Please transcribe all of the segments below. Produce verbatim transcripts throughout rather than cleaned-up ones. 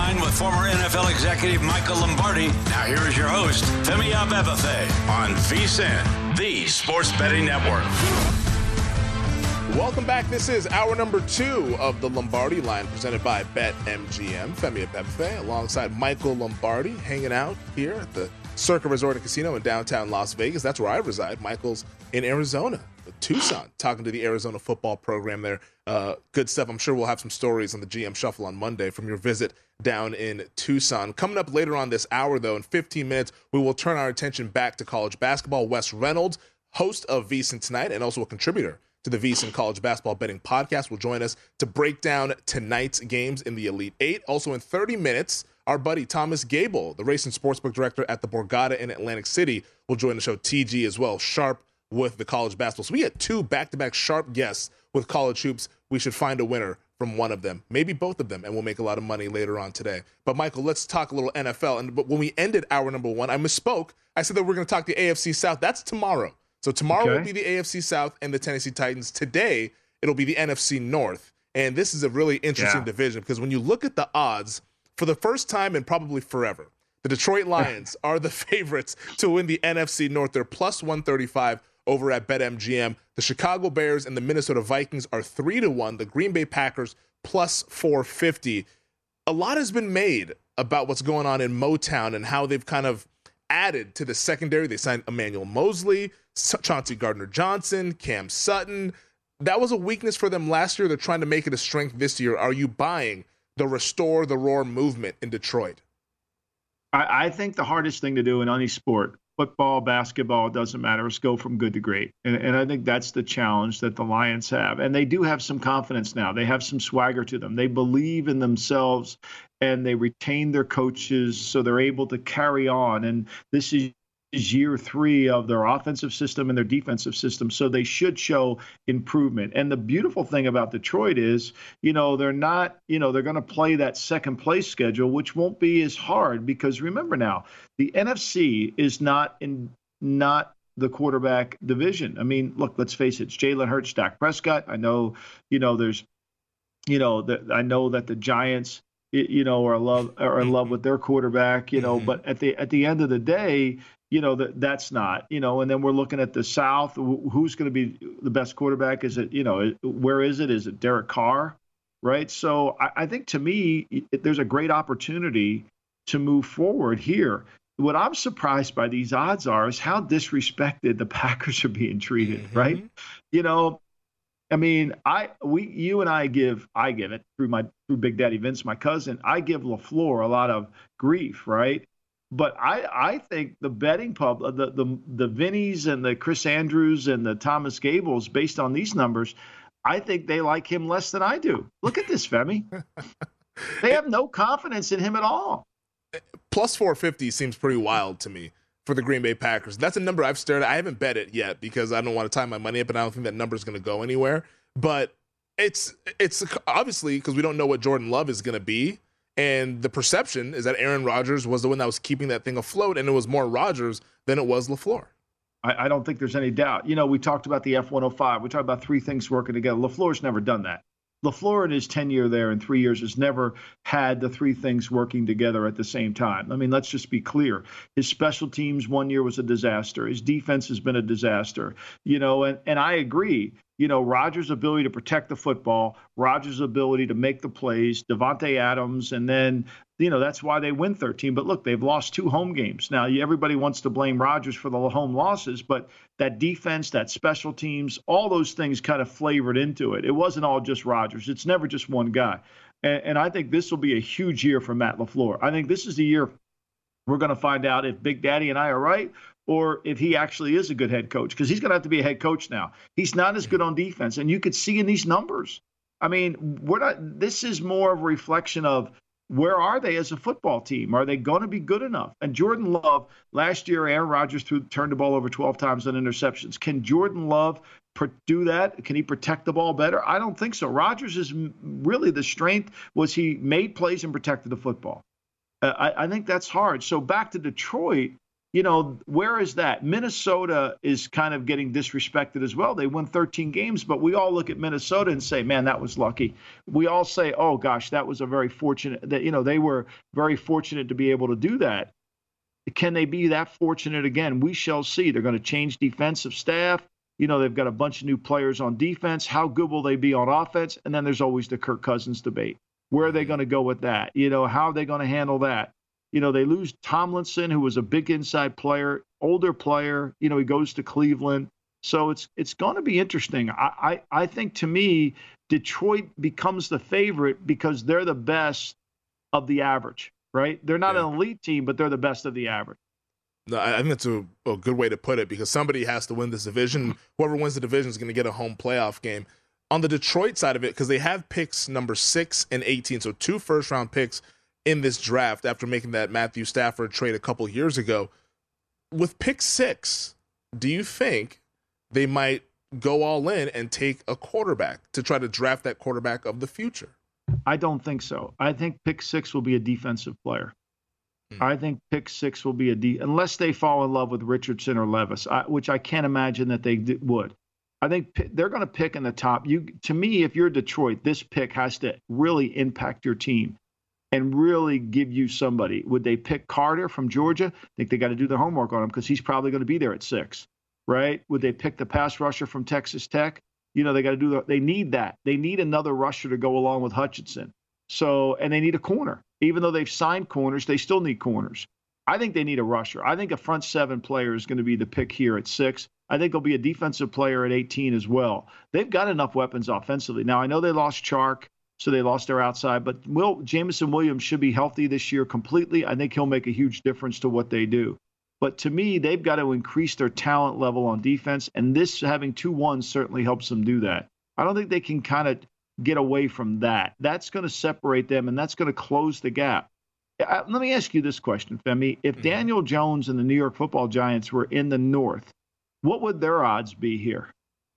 Line with former N F L executive Michael Lombardi. Now here is your host, Femi Abebefe, on VSiN, the Sports Betting Network. Welcome back. This is hour number two of the Lombardi Line, presented by BetMGM. Femi Abebefe, alongside Michael Lombardi, hanging out here at the Circa Resort and Casino in downtown Las Vegas. That's where I reside. Michael's in Arizona, Tucson, talking to the Arizona football program there. Uh, good stuff. I'm sure we'll have some stories on the G M Shuffle on Monday from your visit down in Tucson. Coming up later on this hour, though, in fifteen minutes, we will turn our attention back to college basketball. Wes Reynolds, host of VSiN Tonight and also a contributor to the VSiN College Basketball Betting Podcast, will join us to break down tonight's games in the Elite Eight. Also in thirty minutes, our buddy Thomas Gable, the race and sportsbook director at the Borgata in Atlantic City, will join the show. T G as well, sharp with the college basketball. So we had two back-to-back sharp guests with college hoops. We should find a winner from one of them, maybe both of them, and we'll make a lot of money later on today. But Michael, let's talk a little N F L. And but when we ended hour number one, I misspoke. I said that we're going to talk the A F C South. That's tomorrow. So tomorrow okay. will be the A F C South and the Tennessee Titans. Today, it'll be the N F C North. And this is a really interesting yeah. division because when you look at the odds, for the first time in probably forever, the Detroit Lions are the favorites to win the N F C North. They're plus one thirty-five over at BetMGM. The Chicago Bears and the Minnesota Vikings are three to one. The Green Bay Packers plus four fifty. A lot has been made about what's going on in Motown and how they've kind of added to the secondary. They signed Emmanuel Mosley, Chauncey Gardner-Johnson, Cam Sutton. That was a weakness for them last year. They're trying to make it a strength this year. Are you buying the Restore the Roar movement in Detroit? I, I think the hardest thing to do in any sport, football, basketball, it doesn't matter, is go from good to great. And, and I think that's the challenge that the Lions have. And they do have some confidence now. They have some swagger to them. They believe in themselves and they retain their coaches so they're able to carry on. And this is is year three of their offensive system and their defensive system, so they should show improvement. And the beautiful thing about Detroit is, you know, they're not, you know, they're going to play that second place schedule, which won't be as hard because remember now, the N F C is not in not the quarterback division. I mean, look, let's face it, it's Jalen Hurts, Dak Prescott. I know, you know, there's, you know, that I know that the Giants, you know, are love are in love with their quarterback, you know, mm-hmm. but at the at the end of the day, you know, that that's not, you know, and then we're looking at the South. Who's going to be the best quarterback? Is it, you know, where is it? Is it Derek Carr? Right. So I, I think to me, it, there's a great opportunity to move forward here. What I'm surprised by these odds are is how disrespected the Packers are being treated. Mm-hmm. Right. You know, I mean, I we you and I give I give it through my through Big Daddy Vince, my cousin. I give LaFleur a lot of grief. Right. But I, I think the betting pub, the, the the Vinnies and the Chris Andrews and the Thomas Gables, based on these numbers, I think they like him less than I do. Look at this, Femi. They have no confidence in him at all. Plus four fifty seems pretty wild to me for the Green Bay Packers. That's a number I've stared at. I haven't bet it yet because I don't want to tie my money up, and I don't think that number is going to go anywhere. But it's it's obviously because we don't know what Jordan Love is going to be. And the perception is that Aaron Rodgers was the one that was keeping that thing afloat, and it was more Rodgers than it was LaFleur. I, I don't think there's any doubt. You know, we talked about the F one oh five. We talked about three things working together. LaFleur's never done that. LaFleur in his tenure there in three years has never had the three things working together at the same time. I mean, let's just be clear. His special teams one year was a disaster. His defense has been a disaster. You know, and, and I agree. You know, Rodgers' ability to protect the football, Rodgers' ability to make the plays, Devontae Adams, and then, you know, that's why they win thirteen. But look, they've lost two home games. Now, everybody wants to blame Rodgers for the home losses, but that defense, that special teams, all those things kind of flavored into it. It wasn't all just Rodgers. It's never just one guy. And, and I think this will be a huge year for Matt LaFleur. I think this is the year we're going to find out if Big Daddy and I are right, or if he actually is a good head coach, because he's going to have to be a head coach now. He's not as good on defense, and you could see in these numbers. I mean, we're not. This is more of a reflection of where are they as a football team? Are they going to be good enough? And Jordan Love, last year, Aaron Rodgers threw, turned the ball over twelve times on interceptions. Can Jordan Love do that? Can he protect the ball better? I don't think so. Rodgers is really the strength was he made plays and protected the football. Uh, I, I think that's hard. So back to Detroit. You know, where is that? Minnesota is kind of getting disrespected as well. They won thirteen games, but we all look at Minnesota and say, man, that was lucky. We all say, oh, gosh, that was a very fortunate that, you know, they were very fortunate to be able to do that. Can they be that fortunate again? We shall see. They're going to change defensive staff. You know, they've got a bunch of new players on defense. How good will they be on offense? And then there's always the Kirk Cousins debate. Where are they going to go with that? You know, how are they going to handle that? You know, they lose Tomlinson, who was a big inside player, older player. You know, he goes to Cleveland. So it's it's going to be interesting. I, I, I think, to me, Detroit becomes the favorite because they're the best of the average, right? They're not yeah. an elite team, but they're the best of the average. No, I think that's a, a good way to put it, because somebody has to win this division. Whoever wins the division is going to get a home playoff game. On the Detroit side of it, because they have picks number six and eighteen, so two first-round picks in this draft after making that Matthew Stafford trade a couple years ago. With pick six, do you think they might go all in and take a quarterback to try to draft that quarterback of the future? I don't think so. I think pick six will be a defensive player. Hmm. I think pick six will be a de- unless they fall in love with Richardson or Levis, I, which I can't imagine that they d- would. I think p- they're going to pick in the top. You, to me, if you're Detroit, this pick has to really impact your team and really give you somebody. Would they pick Carter from Georgia? I think they got to do their homework on him because he's probably going to be there at six, right? Would they pick the pass rusher from Texas Tech? You know, they got to do the, they need that. They need another rusher to go along with Hutchinson. So, and they need a corner. Even though they've signed corners, they still need corners. I think they need a rusher. I think a front seven player is going to be the pick here at six. I think there'll be a defensive player at eighteen as well. They've got enough weapons offensively. Now, I know they lost Chark, so they lost their outside, but Will Jameson Williams should be healthy this year completely. I think he'll make a huge difference to what they do. But to me, they've got to increase their talent level on defense, and this having two ones certainly helps them do that. I don't think they can kind of get away from that. That's going to separate them, and that's going to close the gap. Uh, let me ask you this question, Femi. If mm-hmm. Daniel Jones and the New York Football Giants were in the North, what would their odds be here?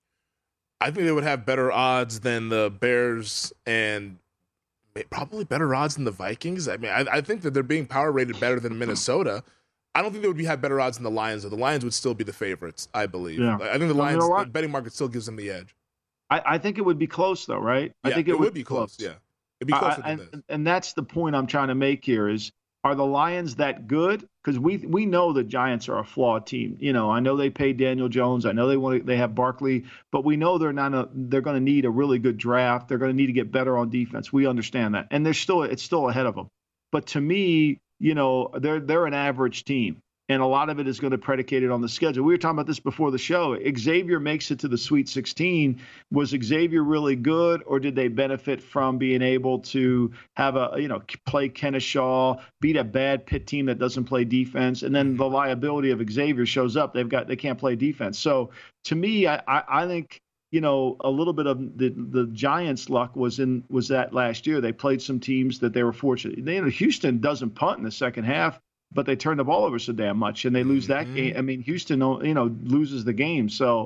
I think they would have better odds than the Bears and probably better odds than the Vikings. I mean, I, I think that they're being power rated better than Minnesota. I don't think they would be, have better odds than the Lions, though. The Lions would still be the favorites, I believe. Yeah. I think the Lions, you know the betting market still gives them the edge. I, I think it would be close, though, right? Yeah, I think it, it would, would be close. close. Yeah, it'd be closer I, than and, this. And that's the point I'm trying to make here is, are the Lions that good? Because we we know the Giants are a flawed team. You know, I know they paid Daniel Jones. I know they want to, they have Barkley, but we know they're not a, they're going to need a really good draft. They're going to need to get better on defense. We understand that, and they're still it's still ahead of them. But to me, you know, they're they're an average team. And a lot of it is going to predicate it on the schedule. We were talking about this before the show. Xavier makes it to the Sweet sixteen. Was Xavier really good, or did they benefit from being able to have a, you know, play Kennesaw, beat a bad Pitt team that doesn't play defense, and then the liability of Xavier shows up. They've got they can't play defense. So to me, I, I, I think, you know, a little bit of the the Giants' luck was in was that last year. They played some teams that they were fortunate. They, you know, Houston doesn't punt in the second half, but they turn the ball over so damn much, and they lose that mm-hmm. game. I mean, Houston, you know, loses the game. So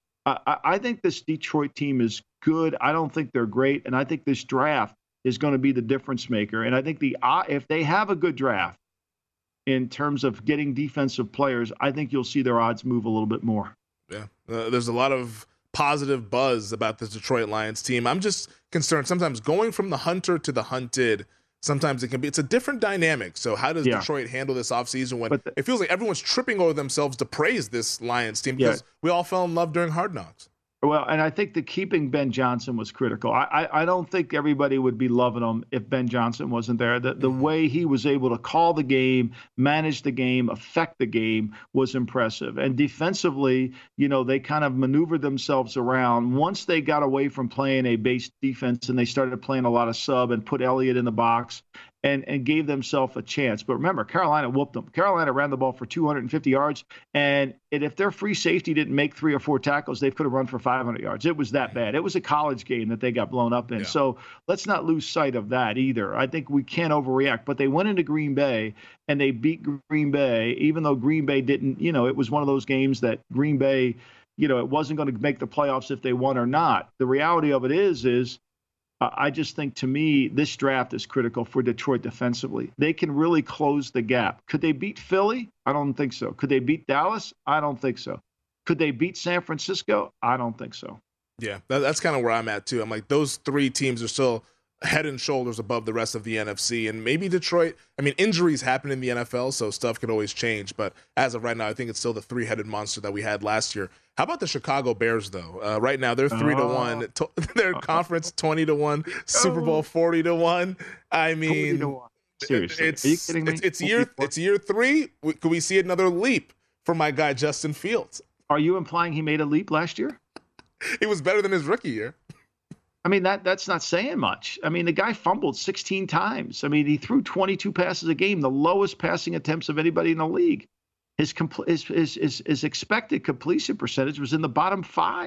I, I think this Detroit team is good. I don't think they're great, and I think this draft is going to be the difference maker. And I think the uh, if they have a good draft in terms of getting defensive players, I think you'll see their odds move a little bit more. Yeah, uh, there's a lot of positive buzz about this Detroit Lions team. I'm just concerned sometimes going from the hunter to the hunted. Sometimes it can be, it's a different dynamic. So how does yeah. Detroit handle this offseason when the, it feels like everyone's tripping over themselves to praise this Lions team because yeah. we all fell in love during Hard Knocks? Well, and I think that keeping Ben Johnson was critical. I, I, I don't think everybody would be loving him if Ben Johnson wasn't there. The, the mm-hmm. way he was able to call the game, manage the game, affect the game was impressive. And defensively, you know, they kind of maneuvered themselves around. Once they got away from playing a base defense and they started playing a lot of sub and put Elliott in the box, And, and gave themselves a chance. But remember, Carolina whooped them. Carolina ran the ball for two hundred fifty yards, and, and if their free safety didn't make three or four tackles, they could have run for five hundred yards. It was that bad. It was a college game that they got blown up in. Yeah. So let's not lose sight of that either. I think we can't overreact. But they went into Green Bay, and they beat Green Bay, even though Green Bay didn't, you know, it was one of those games that Green Bay, you know, it wasn't going to make the playoffs if they won or not. The reality of it is, is Uh, I just think, to me, this draft is critical for Detroit defensively. They can really close the gap. Could they beat Philly? I don't think so. Could they beat Dallas? I don't think so. Could they beat San Francisco? I don't think so. Yeah, that, that's kind of where I'm at, too. I'm like, those three teams are still head and shoulders above the rest of the N F C. And maybe Detroit, I mean, injuries happen in the N F L, so stuff can always change. But as of right now, I think it's still the three-headed monster that we had last year. How about the Chicago Bears, though? Uh, right now, they're three to one. To, their conference twenty to one. Super Bowl forty to one. I mean, to one. Seriously, it's, are you kidding me? It's, it's year it's year three. Could we see another leap for my guy Justin Fields? Are you implying he made a leap last year? It was better than his rookie year. I mean, that that's not saying much. I mean, the guy fumbled sixteen times. I mean, he threw twenty-two passes a game, the lowest passing attempts of anybody in the league. His, compl- his, his, his, his expected completion percentage was in the bottom five.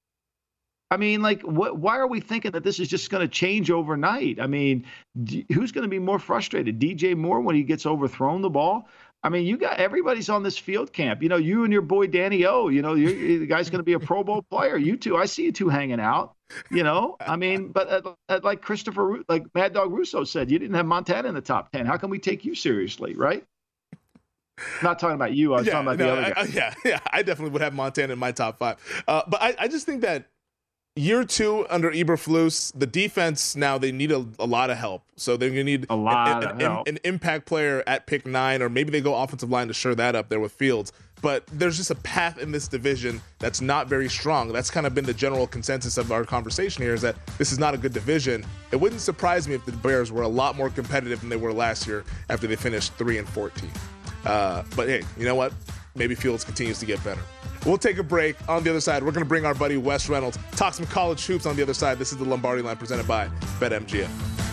I mean, like, what, why are we thinking that this is just going to change overnight? I mean, d- who's going to be more frustrated? D J Moore when he gets overthrown the ball? I mean, you got everybody's on this field camp. You know, you and your boy Danny O, you know, you're, the guy's going to be a Pro Bowl player. You two, I see you two hanging out. You know, I mean, but uh, uh, like Christopher, like Mad Dog Russo said, you didn't have Montana in the top ten. How can we take you seriously, right? I'm not talking about you. I was yeah, talking about no, the other guy. I, I, yeah, yeah. I definitely would have Montana in my top five. Uh, but I, I just think that year two under Eberflus, the defense now they need a, a lot of help. So they're going to need a lot an, of an, help. an impact player at pick nine, or maybe they go offensive line to shore that up there with Fields. But there's just a path in this division that's not very strong. That's kind of been the general consensus of our conversation here, is that this is not a good division. It wouldn't surprise me if the Bears were a lot more competitive than they were last year after they finished three and fourteen. Uh, but hey, you know what? Maybe Fields continues to get better. We'll take a break. On the other side, we're going to bring our buddy Wes Reynolds, talk some college hoops on the other side. This is the Lombardi Line presented by BetMGM.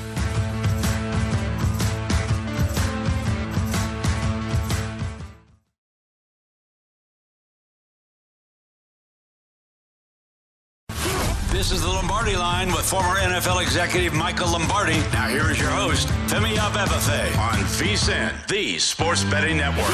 This is the Lombardi Line with former N F L executive Michael Lombardi. Now here is your host, Femi Abebefe, on VSiN, the Sports Betting Network.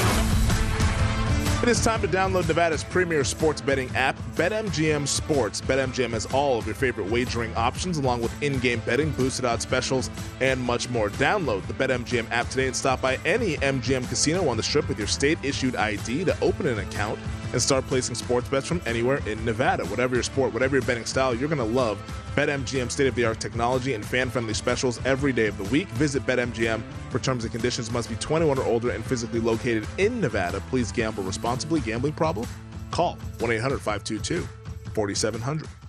It is time to download Nevada's premier sports betting app, BetMGM Sports. BetMGM has all of your favorite wagering options, along with in-game betting, boosted odds specials, and much more. Download the BetMGM app today and stop by any M G M casino on the Strip with your state-issued I D to open an account and start placing sports bets from anywhere in Nevada. Whatever your sport, whatever your betting style, you're going to love BetMGM state-of-the-art technology and fan-friendly specials every day of the week. Visit BetMGM for terms and conditions. Must be twenty-one or older and physically located in Nevada. Please gamble responsibly. Gambling problem? Call one eight hundred five two two four seven zero zero.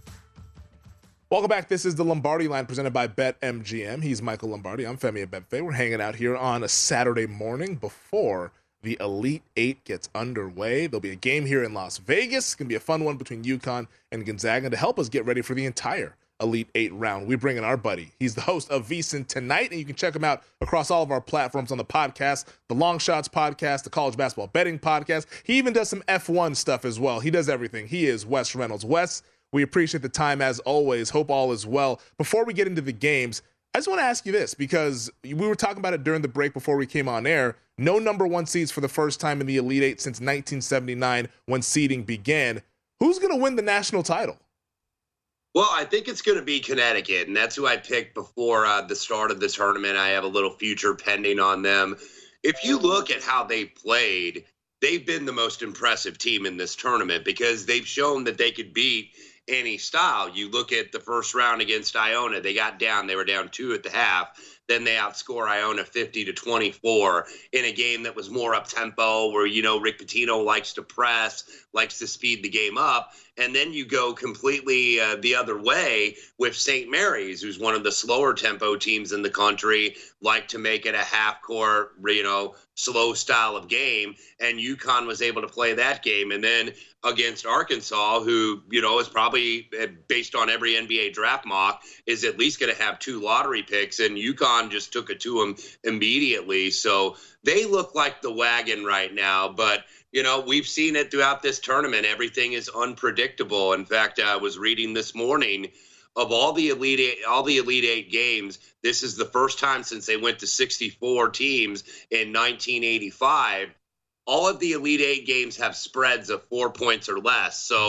Welcome back. This is the Lombardi Line presented by BetMGM. He's Michael Lombardi. I'm Femi Abebefe. We're hanging out here on a Saturday morning before the Elite Eight gets underway. There'll be a game here in Las Vegas. It's going to be a fun one between UConn and Gonzaga. To help us get ready for the entire Elite Eight round, we bring in our buddy. He's the host of VSiN Tonight, and you can check him out across all of our platforms on the podcast, the Long Shots podcast, the College Basketball Betting podcast. He even does some F one stuff as well. He does everything. He is Wes Reynolds. Wes, we appreciate the time as always. Hope all is well. Before we get into the games, I just want to ask you this, because we were talking about it during the break before we came on air. No number one seeds for the first time in the Elite Eight since nineteen seventy-nine when seeding began. Who's going to win the national title? Well, I think it's going to be Connecticut, and that's who I picked before uh, the start of the tournament. I have a little future pending on them. If you look at how they played, they've been the most impressive team in this tournament because they've shown that they could beat any style. You look at the first round against Iona, they got down. They were down two at the half. Then they outscore Iona fifty to twenty-four in a game that was more up-tempo where, you know, Rick Pitino likes to press, likes to speed the game up. And then you go completely uh, the other way with Saint Mary's, who's one of the slower tempo teams in the country, like to make it a half-court, you know, slow style of game. And UConn was able to play that game. And then against Arkansas, who, you know, is probably, based on every N B A draft mock, is at least going to have two lottery picks. And UConn just took it to them immediately. So they look like the wagon right now. But, you know, we've seen it throughout this tournament. Everything is unpredictable. In fact, I was reading this morning, of all the Elite Eight, all the Elite Eight games, this is the first time since they went to sixty-four teams in nineteen eighty-five. All of the Elite Eight games have spreads of four points or less. So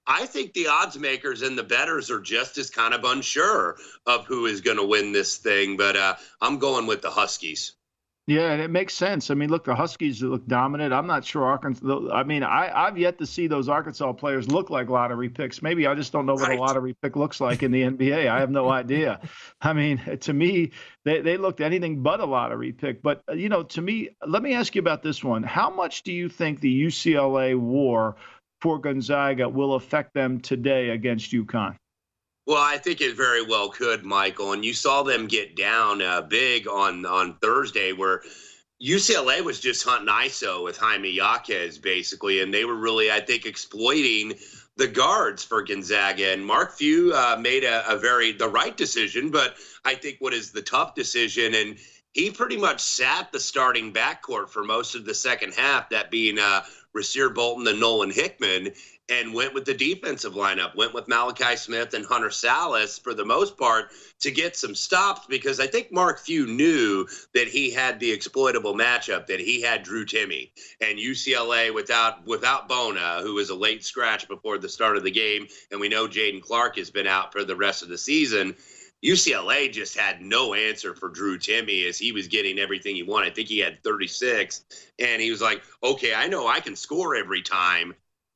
I think the odds makers and the bettors are just as kind of unsure of who is going to win this thing, but uh, I'm going with the Huskies. Yeah, and it makes sense. I mean, look, the Huskies look dominant. I'm not sure Arkansas. I mean, I, I've yet to see those Arkansas players look like lottery picks. Maybe I just don't know what Right. a lottery pick looks like in the N B A. I have no idea. I mean, to me, they, they looked anything but a lottery pick. But, you know, to me, let me ask you about this one. How much do you think the U C L A war for Gonzaga will affect them today against UConn? Well, I think it very well could, Michael. And you saw them get down uh, big on, on Thursday where U C L A was just hunting I S O with Jaime Jaquez, basically. And they were really, I think, exploiting the guards for Gonzaga. And Mark Few uh, made a, a very the right decision, but I think what is the tough decision. And he pretty much sat the starting backcourt for most of the second half, that being uh, Rasir Bolton and Nolan Hickman, and went with the defensive lineup, went with Malachi Smith and Hunter Salas for the most part to get some stops, because I think Mark Few knew that he had the exploitable matchup, that he had Drew Timme, and U C L A without without Bona, who was a late scratch before the start of the game, and we know Jaden Clark has been out for the rest of the season. U C L A just had no answer for Drew Timme as he was getting everything he wanted. I think he had thirty-six, and he was like, okay, I know I can score every time,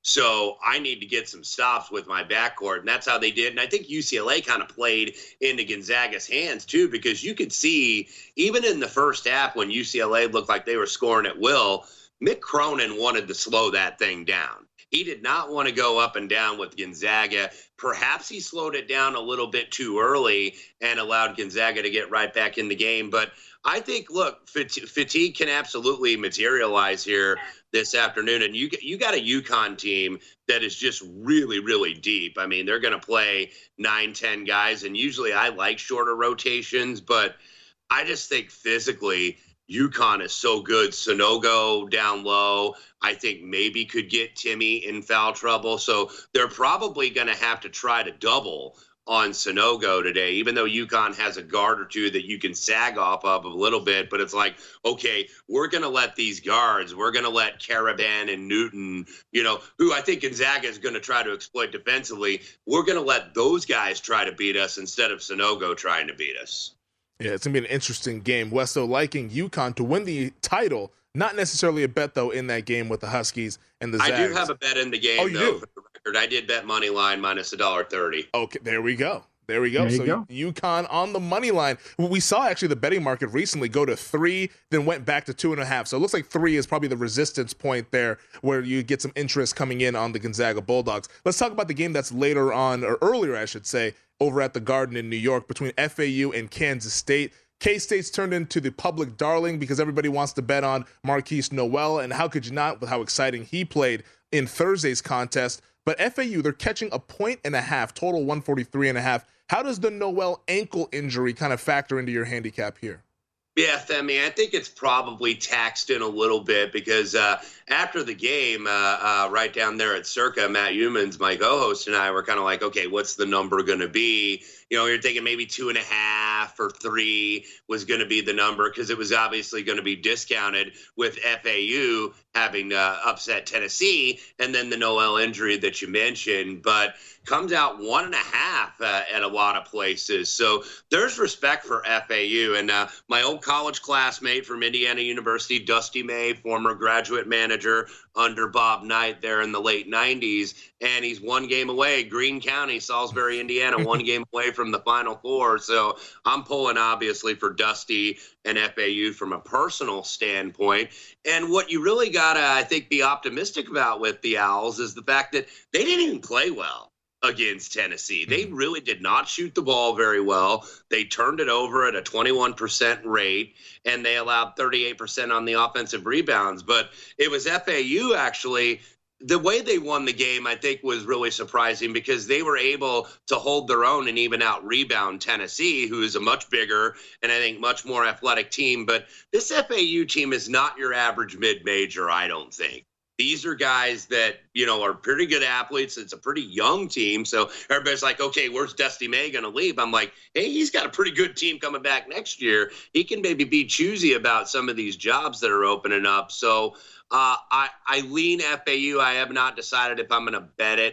so I need to get some stops with my backcourt, and that's how they did. And I think U C L A kind of played into Gonzaga's hands, too, because you could see, even in the first half when U C L A looked like they were scoring at will, Mick Cronin wanted to slow that thing down. He did not want to go up and down with Gonzaga. Perhaps he slowed it down a little bit too early and allowed Gonzaga to get right back in the game. But I think, look, fatigue can absolutely materialize here this afternoon. And you you got a UConn team that is just really, really deep. I mean, they're going to play nine, ten guys. And usually I like shorter rotations, but I just think physically UConn is so good. Sonogo down low, I think maybe could get Timme in foul trouble. So they're probably going to have to try to double on Sonogo today, even though UConn has a guard or two that you can sag off of a little bit. But it's like, okay, we're going to let these guards, we're going to let Caravan and Newton, you know, who I think Gonzaga is going to try to exploit defensively. We're going to let those guys try to beat us instead of Sonogo trying to beat us. Yeah, it's going to be an interesting game. Westo liking UConn to win the title. Not necessarily a bet, though, in that game with the Huskies and the Zags. I do have a bet in the game, oh, you though, do? for the record. I did bet money line minus one dollar thirty. Okay, there we go. There we go. There you so go. UConn on the money line. We saw actually the betting market recently go to three, then went back to two and a half. So it looks like three is probably the resistance point there where you get some interest coming in on the Gonzaga Bulldogs. Let's talk about the game that's later on, or earlier, I should say, over at the Garden in New York between F A U and Kansas State. K-State's turned into the public darling because everybody wants to bet on Marquise Noel, and how could you not with how exciting he played in Thursday's contest. But F A U, they're catching a point and a half, total one forty-three and a half. How does the Noel ankle injury kind of factor into your handicap here? Yeah, Femi, I think it's probably taxed in a little bit because uh, after the game, uh, uh, right down there at Circa, Matt Humans, my co-host, and I were kind of like, okay, what's the number going to be? You know, you're thinking maybe two and a half or three was going to be the number because it was obviously going to be discounted with F A U having uh, upset Tennessee and then the Noel injury that you mentioned. But comes out one and a half uh, at a lot of places. So there's respect for F A U. And uh, my old college classmate from Indiana University, Dusty May, former graduate manager under Bob Knight there in the late nineties. And he's one game away, Greene County, Salisbury, Indiana, one game away from the Final Four. So I'm pulling, obviously, for Dusty and F A U from a personal standpoint. And what you really got to, I think, be optimistic about with the Owls is the fact that they didn't even play well against Tennessee. They really did not shoot the ball very well. They turned it over at a twenty-one percent rate, and they allowed thirty-eight percent on the offensive rebounds. But it was F A U, actually. The way they won the game, I think, was really surprising because they were able to hold their own and even out rebound Tennessee, who is a much bigger and I think much more athletic team. But this F A U team is not your average mid-major, I don't think. These are guys that, you know, are pretty good athletes. It's a pretty young team. So everybody's like, okay, where's Dusty May going to leave? I'm like, hey, he's got a pretty good team coming back next year. He can maybe be choosy about some of these jobs that are opening up. So uh, I, I lean F A U. I have not decided if I'm going to bet it.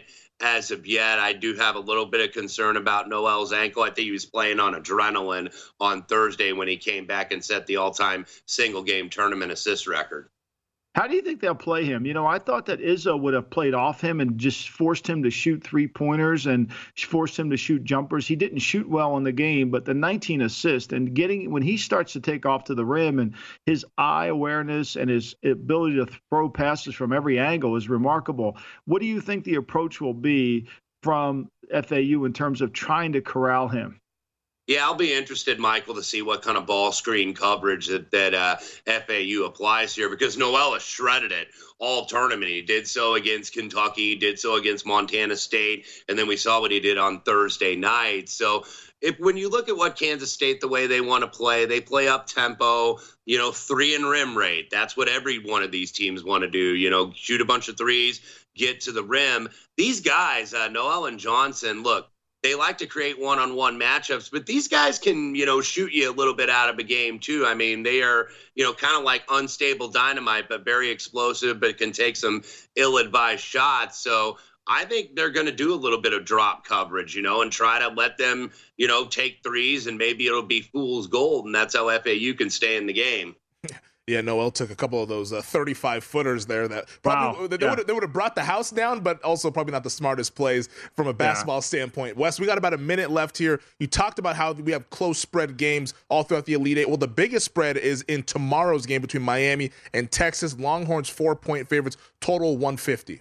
as of yet. I do have a little bit of concern about Noel's ankle. I think he was playing on adrenaline on Thursday when he came back and set the all-time single-game tournament assist record. How do you think they'll play him? You know, I thought that Izzo would have played off him and just forced him to shoot three-pointers and forced him to shoot jumpers. He didn't shoot well in the game, but the nineteen assists and getting when he starts to take off to the rim and his eye awareness and his ability to throw passes from every angle is remarkable. What do you think the approach will be from F A U in terms of trying to corral him? Yeah, I'll be interested, Michael, to see what kind of ball screen coverage that, that uh, F A U applies here, because Noel has shredded it all tournament. He did so against Kentucky, did so against Montana State, and then we saw what he did on Thursday night. So if when you look at what Kansas State, the way they want to play, they play up tempo, you know, three and rim rate. That's what every one of these teams want to do, you know, shoot a bunch of threes, get to the rim. These guys, uh, Noel and Johnson, look, they like to create one-on-one matchups, but these guys can, you know, shoot you a little bit out of a game too. I mean, they are, you know, kind of like unstable dynamite, but very explosive, but can take some ill-advised shots. So I think they're going to do a little bit of drop coverage, you know, and try to let them, you know, take threes, and maybe it'll be fool's gold, and that's how F A U can stay in the game. Yeah, Noel took a couple of those uh, thirty-five footers there that probably Wow. they, yeah. would, they would have brought the house down, but also probably not the smartest plays from a basketball yeah. standpoint. Wes, we got about a minute left here. You talked about how we have close spread games all throughout the Elite Eight. Well, the biggest spread is in tomorrow's game between Miami and Texas. Longhorns four-point favorites, total one fifty.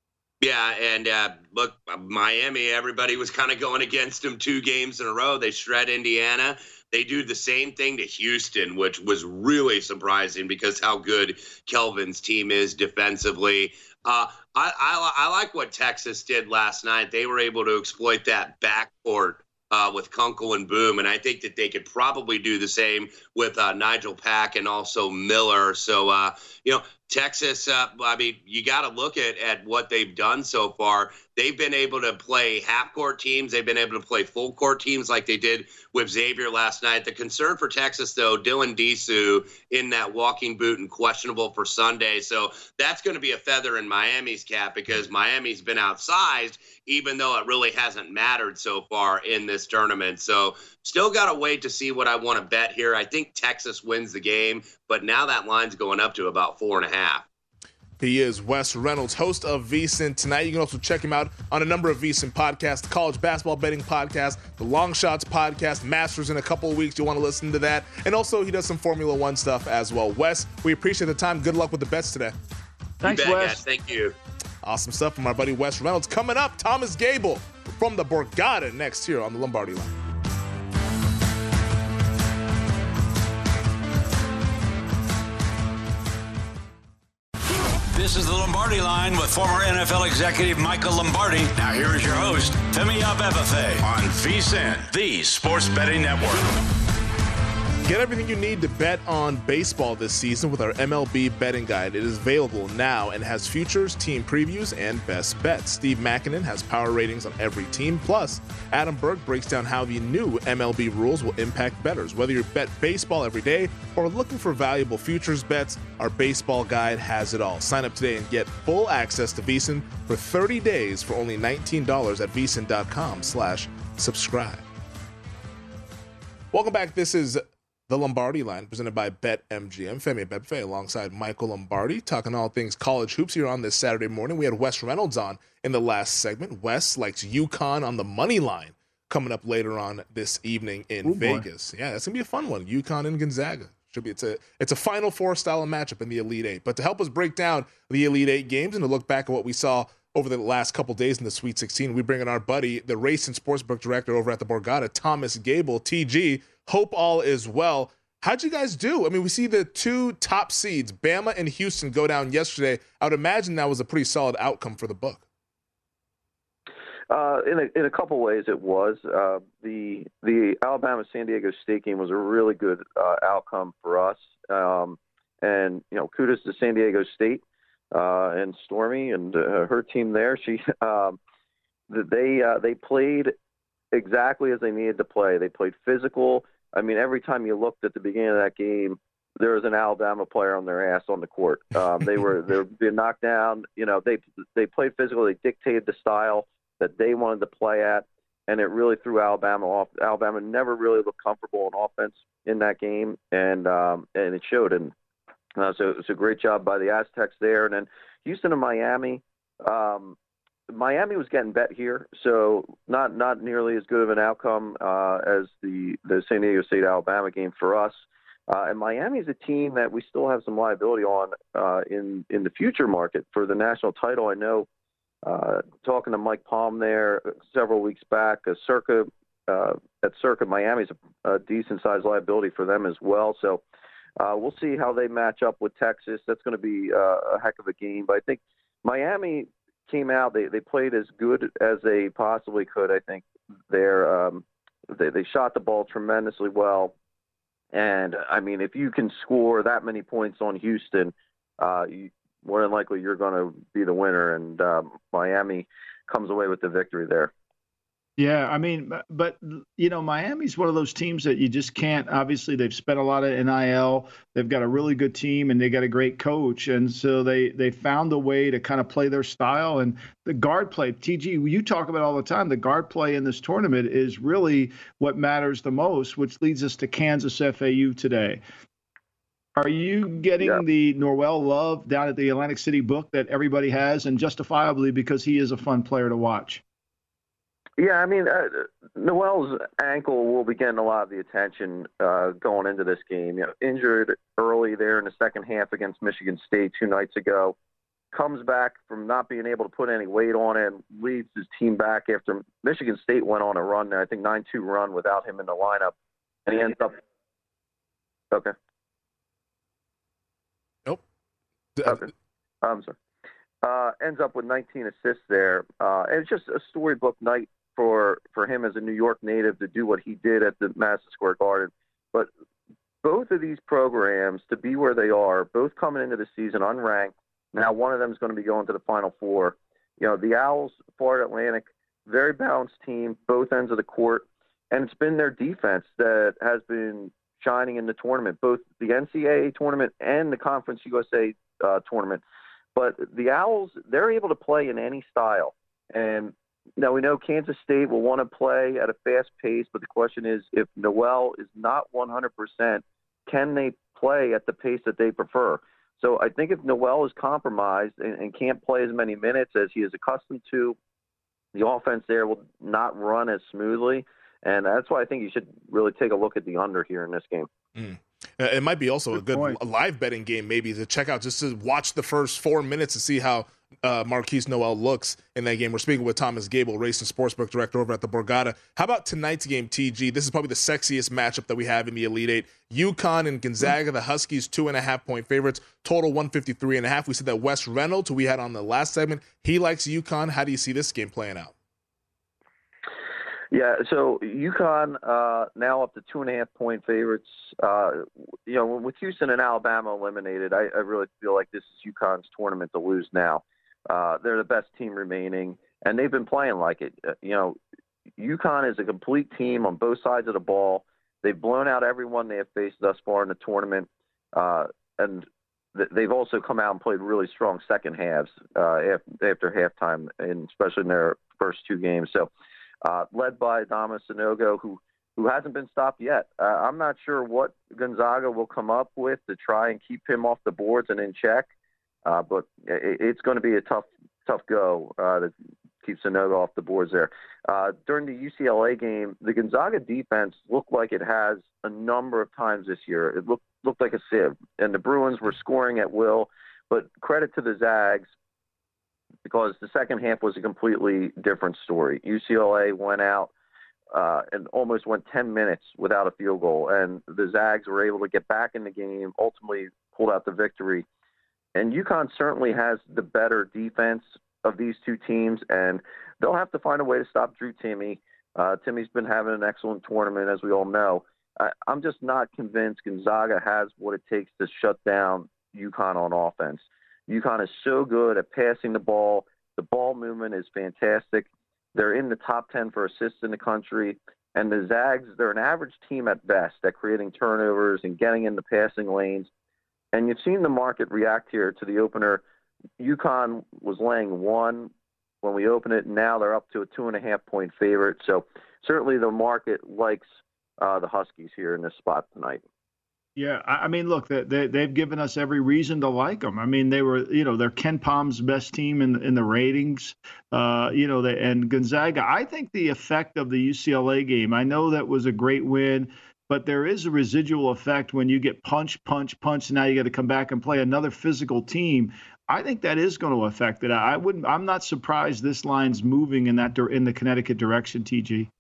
Yeah, and uh, look, Miami, everybody was kind of going against them two games in a row. They shred Indiana. They do the same thing to Houston, which was really surprising because how good Kelvin's team is defensively. Uh, I, I, I like what Texas did last night. They were able to exploit that backcourt uh, with Kunkel and Boom, and I think that they could probably do the same with uh, Nigel Pack and also Miller. So, uh, you know, Texas, uh, I mean, you got to look at, at what they've done so far. They've been able to play half-court teams. They've been able to play full-court teams like they did with Xavier last night. The concern for Texas, though, Dylan Disu in that walking boot and questionable for Sunday. So that's going to be a feather in Miami's cap because Miami's been outsized, even though it really hasn't mattered so far in this tournament. So still got to wait to see what I want to bet here. I think Texas wins the game, but now that line's going up to about four and a half. He is Wes Reynolds, host of VSiN Tonight. You can also check him out on a number of VSiN podcasts, the College Basketball Betting Podcast, the Long Shots Podcast, Masters in a couple of weeks. You want to listen to that. And also he does some Formula One stuff as well. Wes, we appreciate the time. Good luck with the bets today. Thanks, you bet, Wes. guys. Thank you. Awesome stuff from our buddy Wes Reynolds. Coming up, Thomas Gable from the Borgata next here on the Lombardi Line. This is the Lombardi Line with former N F L executive Michael Lombardi. Now here is your host, Femi Abebefe, on VSiN, the Sports Betting Network. Get everything you need to bet on baseball this season with our M L B betting guide. It is available now and has futures, team previews, and best bets. Steve Makinen has power ratings on every team. Plus, Adam Burke breaks down how the new M L B rules will impact bettors. Whether you bet baseball every day or looking for valuable futures bets, our baseball guide has it all. Sign up today and get full access to VSiN for thirty days for only nineteen dollars at VSiN.com slash subscribe. Welcome back. This is The Lombardi Line, presented by BetMGM. Femi Abebefe alongside Michael Lombardi, talking all things college hoops here on this Saturday morning. We had Wes Reynolds on in the last segment. Wes likes UConn on the money line coming up later on this evening in Ooh, Vegas. Boy. Yeah, that's going to be a fun one. UConn and Gonzaga. Should be it's a it's a Final Four style of matchup in the Elite Eight. But to help us break down the Elite Eight games and to look back at what we saw over the last couple days in the Sweet sixteen, we bring in our buddy, the race and sportsbook director over at the Borgata, Thomas Gable. T G, hope all is well. How'd you guys do? I mean, we see the two top seeds, Bama and Houston, go down yesterday. I would imagine that was a pretty solid outcome for the book. Uh, in a in a couple ways, it was. Uh, the the Alabama San Diego State game was a really good uh, outcome for us, um, and you know, kudos to San Diego State uh, and Stormy and uh, her team there. She um, they uh, they played exactly as they needed to play. They played physical. I mean, every time you looked at the beginning of that game, there was an Alabama player on their ass on the court. Um, they were they were being knocked down. You know, they they played physical. They dictated the style. that they wanted to play at, and it really threw Alabama off. Alabama never really looked comfortable on offense in that game, and um, and it showed. And uh, so it was a great job by the Aztecs there. And then Houston and Miami. Um, Miami was getting bet here, so not not nearly as good of an outcome uh, as the, the San Diego State-Alabama game for us. Uh, and Miami is a team that we still have some liability on uh, in, in the future market for the national title. I know uh, talking to Mike Palm there several weeks back, uh, Circa, uh, at Circa, Miami's a, a decent-sized liability for them as well. So uh, we'll see how they match up with Texas. That's going to be uh, a heck of a game. But I think Miami – came out, they, they played as good as they possibly could. I think they're, um, they, they shot the ball tremendously well. And, I mean, if you can score that many points on Houston, uh, you, more than likely you're going to be the winner. And um, Miami comes away with the victory there. Yeah, I mean, but, you know, Miami's one of those teams that you just can't, obviously they've spent a lot of N I L. They've got a really good team and they got a great coach. And so they, they found a way to kind of play their style. And the guard play, T G, you talk about all the time, the guard play in this tournament is really what matters the most, which leads us to Kansas F A U today. Are you getting yeah. the Norwell love down at the Atlantic City book that everybody has, and justifiably because he is a fun player to watch? Yeah, I mean, uh, Noel's ankle will be getting a lot of the attention uh, going into this game. You know, injured early there in the second half against Michigan State two nights ago, comes back from not being able to put any weight on it, and leads his team back after Michigan State went on a run there, I think nine two run without him in the lineup, and he ends up – okay. Nope. Okay. I'm sorry. Uh, ends up with nineteen assists there. Uh, and it's just a storybook night for for him as a New York native to do what he did at the Madison Square Garden. But both of these programs, to be where they are, both coming into the season unranked. Now one of them is going to be going to the Final Four. You know, the Owls, Florida Atlantic, very balanced team, both ends of the court. And it's been their defense that has been shining in the tournament, both the N C double A tournament and the Conference U S A uh, tournament. But the Owls, they're able to play in any style. And now we know Kansas State will want to play at a fast pace, but the question is, if Noel is not one hundred percent, can they play at the pace that they prefer? So I think if Noel is compromised and, and can't play as many minutes as he is accustomed to, the offense there will not run as smoothly. And that's why I think you should really take a look at the under here in this game. Mm. It might be also good a good live betting game, maybe, to check out, just to watch the first four minutes to see how uh, Marquise Noel looks in that game. We're speaking with Thomas Gable, race and sportsbook director over at the Borgata. How about tonight's game, T G? This is probably the sexiest matchup that we have in the Elite Eight. UConn and Gonzaga, the Huskies, two and a half point favorites, total one fifty-three and a half. We said that Wes Reynolds, who we had on the last segment, he likes UConn. How do you see this game playing out? Yeah, so UConn uh, now up to two and a half point favorites. Uh, you know, with Houston and Alabama eliminated, I, I really feel like this is UConn's tournament to lose now. Uh, they're the best team remaining, and they've been playing like it. Uh, you know, UConn is a complete team on both sides of the ball. They've blown out everyone they have faced thus far in the tournament, uh, and th- they've also come out and played really strong second halves uh, after, after halftime, and especially in their first two games. So. Uh, led by Adama Sanogo, who who hasn't been stopped yet. Uh, I'm not sure what Gonzaga will come up with to try and keep him off the boards and in check, uh, but it, it's going to be a tough tough go uh, to keep Sanogo off the boards there. Uh, during the U C L A game, the Gonzaga defense looked like it has a number of times this year. It looked looked like a sieve, and the Bruins were scoring at will, but credit to the Zags, because the second half was a completely different story. U C L A went out uh, and almost went ten minutes without a field goal, and the Zags were able to get back in the game, ultimately pulled out the victory. And UConn certainly has the better defense of these two teams, and they'll have to find a way to stop Drew Timme. Uh, Timmy's been having an excellent tournament, as we all know. I, I'm just not convinced Gonzaga has what it takes to shut down UConn on offense. UConn is so good at passing the ball. The ball movement is fantastic. They're in the top ten for assists in the country. And the Zags, they're an average team at best at creating turnovers and getting in the passing lanes. And you've seen the market react here to the opener. UConn was laying one when we opened it. Now they're up to a two and a half point favorite. So certainly the market likes uh, the Huskies here in this spot tonight. Yeah, I mean, look, they, they, they've given us every reason to like them. I mean, they were, you know, they're Ken Palm's best team in in the ratings. Uh, you know, they, and Gonzaga. I think the effect of the U C L A game. I know that was a great win, but there is a residual effect when you get punch, punch, punch. And now you got to come back and play another physical team. I think that is going to affect it. I wouldn't. I'm not surprised this line's moving in that in the Connecticut direction. T G.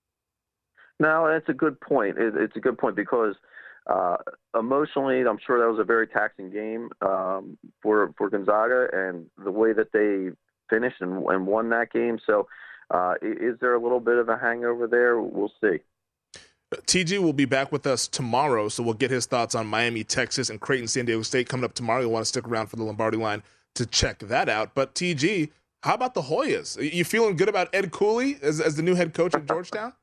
No, that's a good point. It, it's a good point because. Uh, emotionally, I'm sure that was a very taxing game um, for for Gonzaga, and the way that they finished and, and won that game. So, uh, is there a little bit of a hangover there? We'll see. T G will be back with us tomorrow, so we'll get his thoughts on Miami, Texas, and Creighton, San Diego State coming up tomorrow. You'll want to stick around for the Lombardi line to check that out. But T G, how about the Hoyas? Are you feeling good about Ed Cooley as as the new head coach at Georgetown?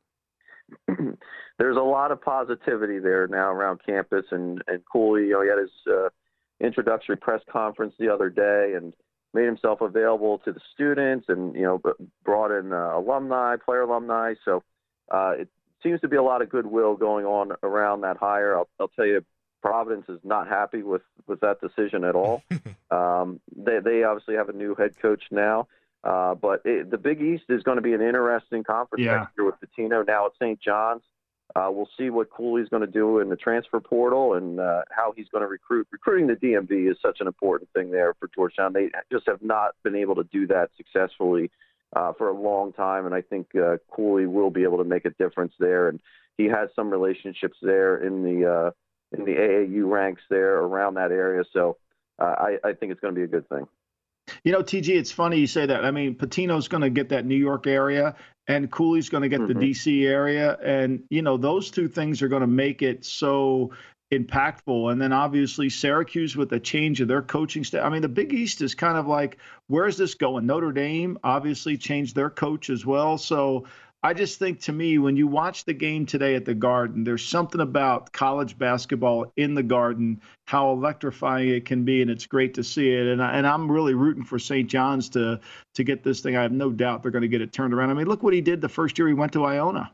There's a lot of positivity there now around campus, and, and Cooley, you know, he had his uh, introductory press conference the other day and made himself available to the students and, you know, brought in uh, alumni, player alumni. So uh, it seems to be a lot of goodwill going on around that hire. I'll, I'll tell you, Providence is not happy with, with that decision at all. um, they, they obviously have a new head coach now. Uh, but it, the Big East is going to be an interesting conference yeah. next year with Pitino now at Saint John's. Uh, we'll see what Cooley's going to do in the transfer portal and uh, how he's going to recruit. Recruiting the D M V is such an important thing there for Georgetown. They just have not been able to do that successfully uh, for a long time, and I think uh, Cooley will be able to make a difference there. And he has some relationships there in the uh, in the A A U ranks there around that area. So uh, I, I think it's going to be a good thing. You know, T G, it's funny you say that. I mean, Pitino's going to get that New York area, and Cooley's going to get mm-hmm. the D C area. And, you know, those two things are going to make it so impactful. And then obviously Syracuse with the change of their coaching staff. I mean, the Big East is kind of like, where's this going? Notre Dame obviously changed their coach as well. So I just think, to me, when you watch the game today at the Garden, there's something about college basketball in the Garden, how electrifying it can be, and it's great to see it. And, I, and I'm really rooting for Saint John's to to get this thing. I have no doubt they're going to get it turned around. I mean, look what he did the first year he went to Iona.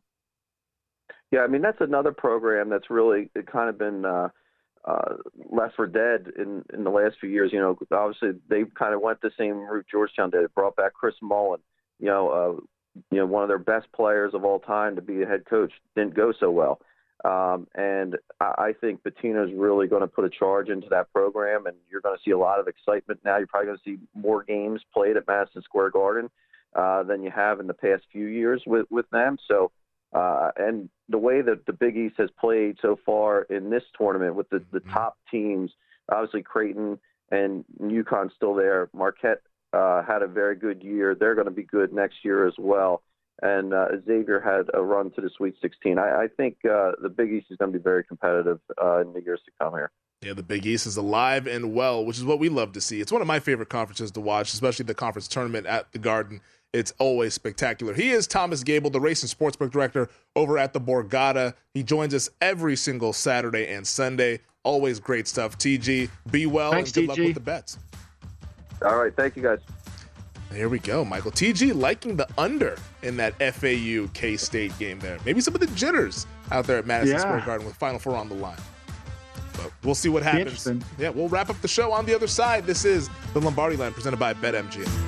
Yeah, I mean, that's another program that's really kind of been uh, uh, left for dead in, in the last few years. You know, obviously they kind of went the same route Georgetown did. It brought back Chris Mullen, you know, uh, you know, one of their best players of all time to be a head coach. Didn't go so well. Um, and I, I think Pitino's really going to put a charge into that program, and you're going to see a lot of excitement now. You're probably going to see more games played at Madison Square Garden uh, than you have in the past few years with, with them. So, uh, and the way that the Big East has played so far in this tournament with the, the top teams, obviously Creighton and UConn still there, Marquette Uh, had a very good year. They're going to be good next year as well. And uh, Xavier had a run to the Sweet sixteen. I, I think uh, the Big East is going to be very competitive uh, in the years to come here. Yeah, the Big East is alive and well, which is what we love to see. It's one of my favorite conferences to watch, especially the conference tournament at the Garden. It's always spectacular. He is Thomas Gable, the race and sportsbook director over at the Borgata. He joins us every single Saturday and Sunday. Always great stuff. T G, be well. Thanks, and good T G. luck with the bets. All right. Thank you, guys. There we go, Michael. T G liking the under in that F A U K-State game there. Maybe some of the jitters out there at Madison yeah. Square Garden with Final Four on the line. But we'll see what happens. Yeah, we'll wrap up the show on the other side. This is the Lombardi Line presented by BetMGM.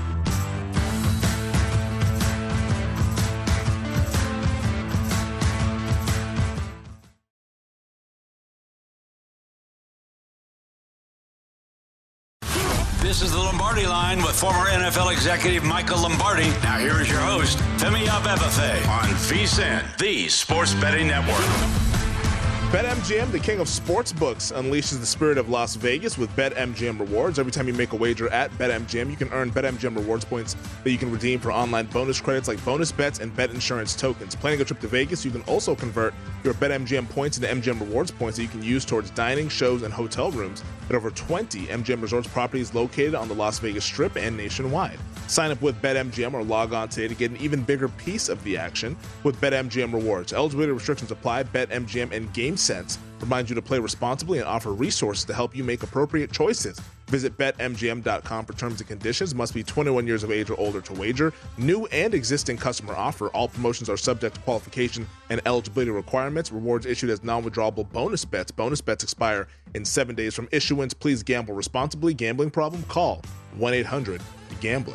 This is the Lombardi Line with former N F L executive Michael Lombardi. Now here is your host, Femi Abebefe, on V S I N, the Sports Betting Network. BetMGM, the king of sportsbooks, unleashes the spirit of Las Vegas with BetMGM rewards. Every time you make a wager at BetMGM, you can earn BetMGM rewards points that you can redeem for online bonus credits like bonus bets and bet insurance tokens. Planning a trip to Vegas, you can also convert your BetMGM points into M G M rewards points that you can use towards dining, shows, and hotel rooms at over twenty M G M Resorts properties located on the Las Vegas Strip and nationwide. Sign up with BetMGM or log on today to get an even bigger piece of the action with BetMGM rewards. Eligibility restrictions apply. BetMGM and GameSense remind you to play responsibly and offer resources to help you make appropriate choices. Visit bet M G M dot com for terms and conditions. Must be twenty-one years of age or older to wager. New and existing customer offer. All promotions are subject to qualification and eligibility requirements. Rewards issued as non-withdrawable bonus bets. Bonus bets expire in seven days from issuance. Please gamble responsibly. Gambling problem? Call one eight hundred gambler.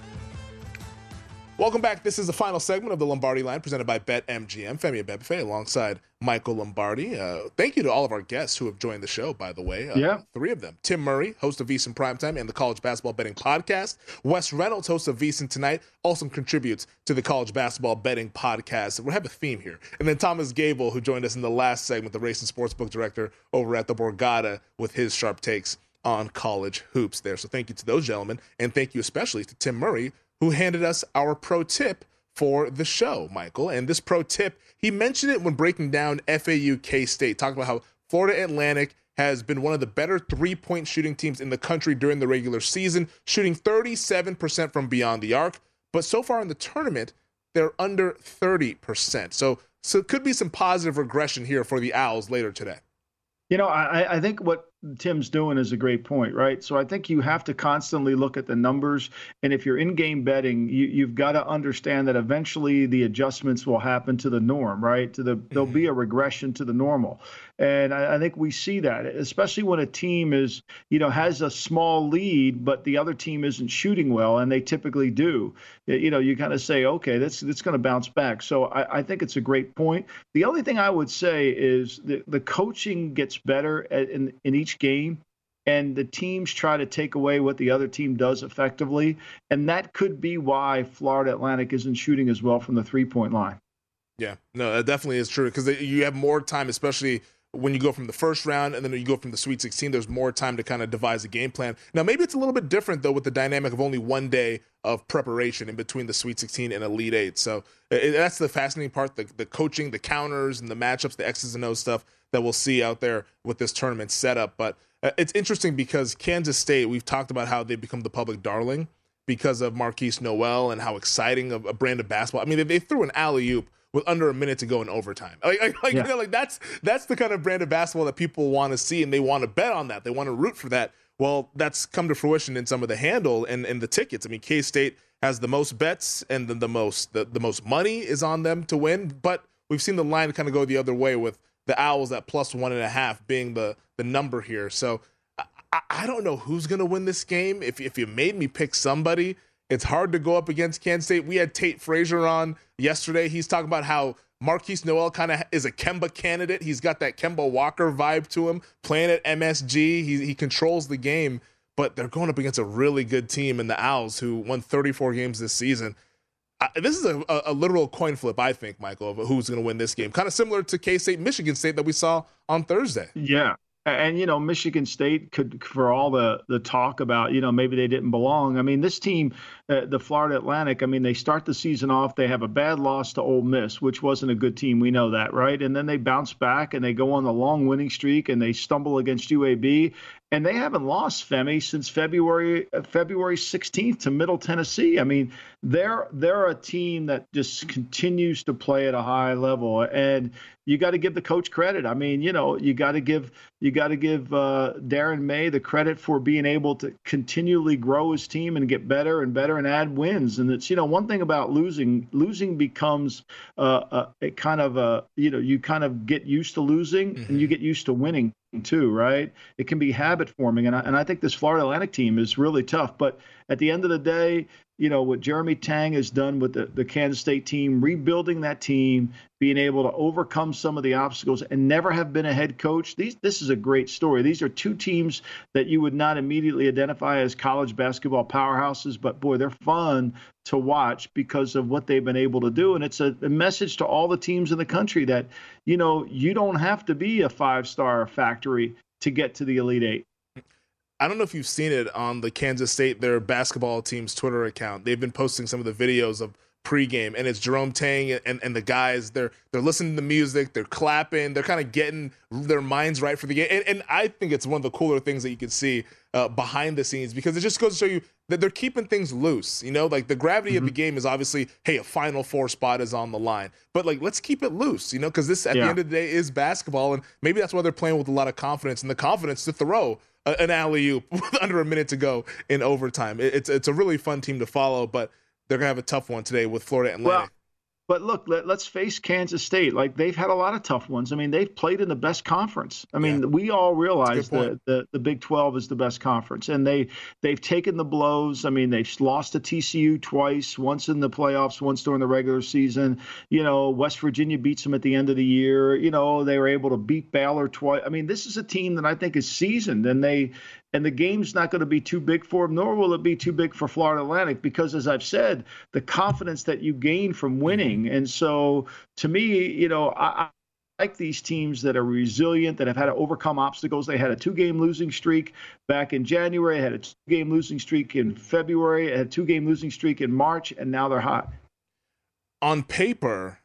Welcome back. This is the final segment of the Lombardi Line presented by BetMGM. Femi Abebefe alongside Michael Lombardi. Uh, thank you to all of our guests who have joined the show, by the way. Uh, yeah. Three of them. Tim Murray, host of VSiN Primetime and the College Basketball Betting Podcast. Wes Reynolds, host of VSiN Tonight, also contributes to the College Basketball Betting Podcast. We have a theme here. And then Thomas Gable, who joined us in the last segment, the Race and Sportsbook Director over at the Borgata with his sharp takes on college hoops there. So thank you to those gentlemen. And thank you especially to Tim Murray, who handed us our pro tip for the show, Michael. And this pro tip, he mentioned it when breaking down F A U K-State, talking about how Florida Atlantic has been one of the better three-point shooting teams in the country during the regular season, shooting thirty-seven percent from beyond the arc. But so far in the tournament, they're under thirty percent. So, so it could be some positive regression here for the Owls later today. You know, I, I think what Tim's doing is a great point, right? So I think you have to constantly look at the numbers. And if you're in-game betting, you, you've got to understand that eventually the adjustments will happen to the norm, right? To the, there'll be a regression to the normal. And I, I think we see that, especially when a team is, you know, has a small lead, but the other team isn't shooting well, and they typically do. You know, you kind of say, okay, that's, that's going to bounce back. So I, I think it's a great point. The only thing I would say is the, the coaching gets better at, in, in each game, and the teams try to take away what the other team does effectively. And that could be why Florida Atlantic isn't shooting as well from the three-point line. Yeah, no, that definitely is true, because you have more time, especially when you go from the first round and then you go from the Sweet sixteen, there's more time to kind of devise a game plan. Now, maybe it's a little bit different, though, with the dynamic of only one day of preparation in between the Sweet sixteen and Elite Eight. So it, that's the fascinating part, the, the coaching, the counters, and the matchups, the X's and O's stuff that we'll see out there with this tournament setup. But uh, it's interesting because Kansas State, we've talked about how they've become the public darling because of Marquise Noel and how exciting of a brand of basketball. I mean, they, they threw an alley-oop with under a minute to go in overtime. Like, like, like, yeah. you know, like that's that's the kind of brand of basketball that people want to see, and they want to bet on that. They want to root for that. Well, that's come to fruition in some of the handle and, and the tickets. I mean, K-State has the most bets, and the, the most the, the most money is on them to win. But we've seen the line kind of go the other way with the Owls at plus one and a half being the the number here. So I, I don't know who's going to win this game. If if you made me pick somebody, it's hard to go up against Kansas State. We had Tate Frazier on yesterday. He's talking about how Marquise Noel kind of is a Kemba candidate. He's got that Kemba Walker vibe to him, playing at M S G. He, he controls the game, but they're going up against a really good team in the Owls, who won thirty-four games this season. Uh, this is a, a, a literal coin flip, I think, Michael, of who's going to win this game. Kind of similar to K-State, Michigan State that we saw on Thursday. Yeah. And, you know, Michigan State could, for all the, the talk about, you know, maybe they didn't belong. I mean, this team, uh, the Florida Atlantic, I mean, they start the season off. They have a bad loss to Ole Miss, which wasn't a good team. We know that, right? And then they bounce back and they go on the long winning streak and they stumble against U A B. And they haven't lost, Femi, since February February sixteenth to Middle Tennessee. I mean, they're they're a team that just continues to play at a high level, and you got to give the coach credit. I mean, you know, you got to give you got to give uh, Darren May the credit for being able to continually grow his team and get better and better and add wins. And it's, you know, one thing about losing, losing becomes uh, a, a kind of a, you know, you kind of get used to losing mm-hmm. and you get used to winning too, right? It can be habit forming. And I, and I think this Florida Atlantic team is really tough. But at the end of the day, you know, what Jeremy Tang has done with the, the Kansas State team, rebuilding that team, being able to overcome some of the obstacles and never have been a head coach. These, this is a great story. These are two teams that you would not immediately identify as college basketball powerhouses, but boy, they're fun to watch because of what they've been able to do. And it's a, a message to all the teams in the country that, you know, you don't have to be a five-star factory to get to the Elite Eight. I don't know if you've seen it on the Kansas State, their basketball team's Twitter account. They've been posting some of the videos of pregame, and it's Jerome Tang and, and the guys. They're they're listening to music, they're clapping, they're kind of getting their minds right for the game. And, and I think it's one of the cooler things that you can see uh, behind the scenes, because it just goes to show you that they're keeping things loose. You know, like the gravity mm-hmm. of the game is obviously, hey, a Final Four spot is on the line. But like, let's keep it loose, you know, because this at yeah. the end of the day is basketball. And maybe that's why they're playing with a lot of confidence and the confidence to throw a, an alley-oop with under a minute to go in overtime. It, it's, it's a really fun team to follow, but they're going to have a tough one today with Florida Atlantic. Well, But look, let, let's face Kansas State. Like, they've had a lot of tough ones. I mean, they've played in the best conference. I mean, yeah. we all realize that the, the Big twelve is the best conference, and they they've taken the blows. I mean, they've lost to T C U twice, once in the playoffs, once during the regular season. You know, West Virginia beats them at the end of the year. You know, they were able to beat Baylor twice. I mean, this is a team that I think is seasoned, and they. And the game's not going to be too big for them, nor will it be too big for Florida Atlantic, because, as I've said, the confidence that you gain from winning. And so, to me, you know, I, I like these teams that are resilient, that have had to overcome obstacles. They had a two-game losing streak back in January, had a two-game losing streak in February, had a two-game losing streak in March, and now they're hot. On paper,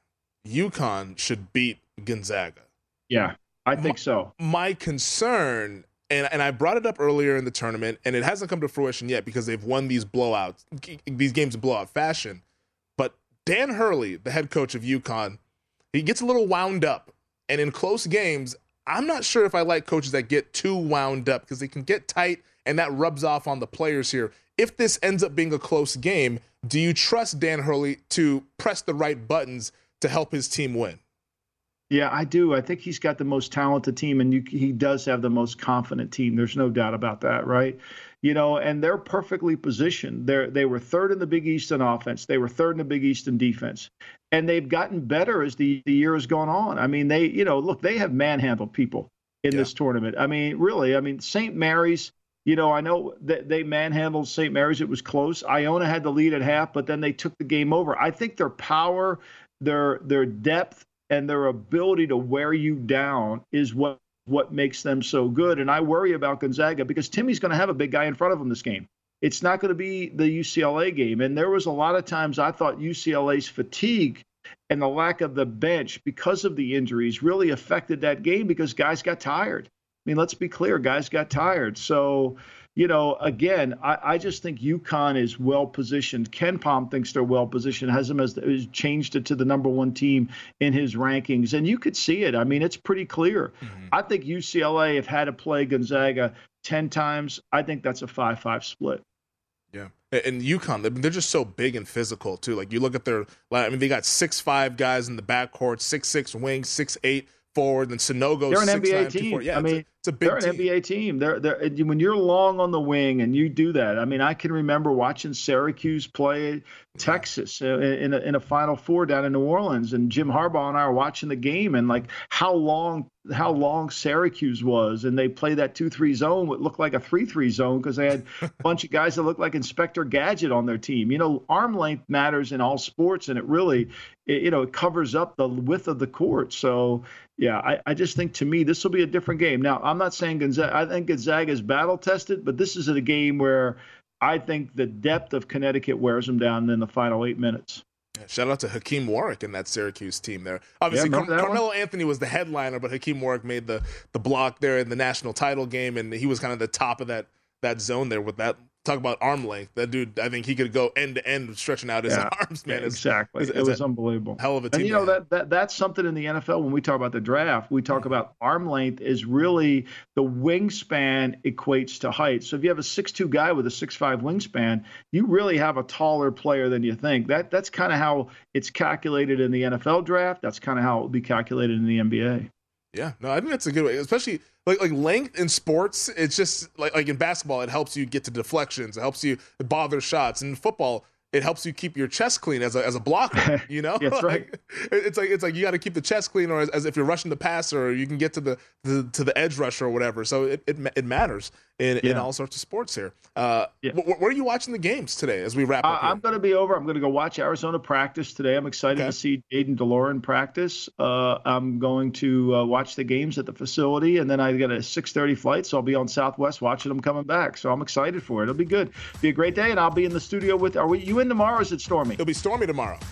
UConn should beat Gonzaga. Yeah, I think my, so. My concern... And and I brought it up earlier in the tournament, and it hasn't come to fruition yet because they've won these blowouts, these games in blowout fashion. But Dan Hurley, the head coach of UConn, he gets a little wound up. And in close games, I'm not sure if I like coaches that get too wound up because they can get tight, and that rubs off on the players here. If this ends up being a close game, do you trust Dan Hurley to press the right buttons to help his team win? Yeah, I do. I think he's got the most talented team, and you, he does have the most confident team. There's no doubt about that, right? You know, and they're perfectly positioned. They they were third in the Big East in offense. They were third in the Big East in defense. And they've gotten better as the, the year has gone on. I mean, they, you know, look, they have manhandled people in yeah. this tournament. I mean, really, I mean, Saint Mary's, you know, I know that they manhandled Saint Mary's. It was close. Iona had the lead at half, but then they took the game over. I think their power, their their depth, and their ability to wear you down is what, what makes them so good. And I worry about Gonzaga because Timmy's going to have a big guy in front of him this game. It's not going to be the U C L A game. And there was a lot of times I thought U C L A's fatigue and the lack of the bench because of the injuries really affected that game because guys got tired. I mean, let's be clear, guys got tired. So, you know, again, I, I just think UConn is well positioned. Ken Pom thinks they're well positioned, has them as has changed it to the number one team in his rankings. And you could see it. I mean, it's pretty clear. Mm-hmm. I think U C L A have had to play Gonzaga ten times. I think that's a five five split. Yeah. And UConn, they're just so big and physical, too. Like, you look at their – I mean, they got six five guys in the backcourt, six six wings, six eight forward, and Sanogo's they're an six, N B A nine, team. Yeah, I mean, it's a, it's a big they're an team. N B A team. They're they're when you're long on the wing and you do that. I mean, I can remember watching Syracuse play Texas in a, in a Final Four down in New Orleans, and Jim Harbaugh and I are watching the game, and like how long how long Syracuse was, and they play that two three zone, what looked like a three three zone because they had a bunch of guys that looked like Inspector Gadget on their team. You know, arm length matters in all sports, and it really, it, you know, it covers up the width of the court. So, yeah, I, I just think to me this will be a different game. Now, I'm not saying Gonzaga. I think Gonzaga is battle tested, but this is a game where I think the depth of Connecticut wears them down in the final eight minutes. Yeah, shout out to Hakeem Warwick and that Syracuse team there. Obviously, yeah, Car- Carmelo one? Anthony was the headliner, but Hakeem Warwick made the the block there in the national title game, and he was kind of the top of that that zone there with that. Talk about arm length. That dude, I think he could go end to end stretching out his yeah, arms, man. Yeah, exactly. It's, it's, it was unbelievable. Hell of a team. And, you know, that, that that's something in the N F L when we talk about the draft. We talk about arm length is really the wingspan equates to height. So if you have a six two guy with a six five wingspan, you really have a taller player than you think. That That's kind of how it's calculated in the N F L draft. That's kind of how it will be calculated in the N B A. Yeah, no, I think that's a good way, especially like like length in sports. It's just like like in basketball, it helps you get to deflections. It helps you bother shots. In football, it helps you keep your chest clean as a as a blocker. You know, that's right. Like, it's like it's like you got to keep the chest clean, or as, as if you're rushing the passer, or you can get to the, the to the edge rusher or whatever. So it it, it matters in, yeah. in all sorts of sports here. Uh, yeah. w- where are you watching the games today as we wrap up? Uh, I'm going to be over. I'm going to go watch Arizona practice today. I'm excited okay. to see Jaden DeLorean practice. Uh, I'm going to uh, watch the games at the facility, and then I got a six thirty flight, so I'll be on Southwest watching them coming back. So I'm excited for it. It'll be good. Be a great day, and I'll be in the studio with. Are we, you in tomorrow? Or is it stormy? It'll be stormy tomorrow.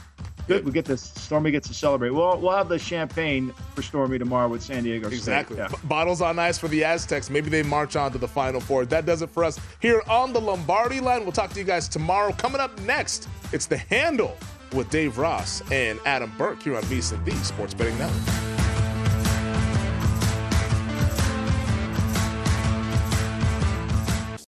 Good. We get this. Stormy gets to celebrate. We'll we'll have the champagne for Stormy tomorrow with San Diego State. Exactly. Yeah. B- bottles on ice for the Aztecs. Maybe they march on to the Final Four. That does it for us here on the Lombardi Line. We'll talk to you guys tomorrow. Coming up next, it's The Handle with Dave Ross and Adam Burke here on VSiN, the Sports Betting Network.